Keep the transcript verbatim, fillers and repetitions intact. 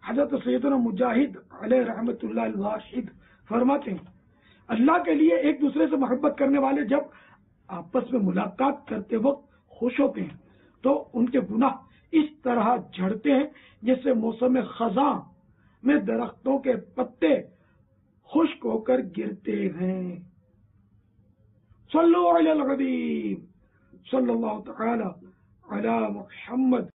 हज़रत सैयदना मुजाहिद अलैहि रहमतुल्लाह अल वाहिद फरमाते हैं, अल्लाह के लिए एक दूसरे से मोहब्बत करने वाले जब आपस में मुलाकात करते वक्त खुश होते हैं तो उनके गुनाह इस तरह झड़ते हैं जैसे मौसम खज़ां में दरख्तों के पत्ते खुश्क होकर गिरते हैं। सल्लल्लाहु अलैहि वसल्लम सल्लल्लाहु तआला अला मुहम्मद।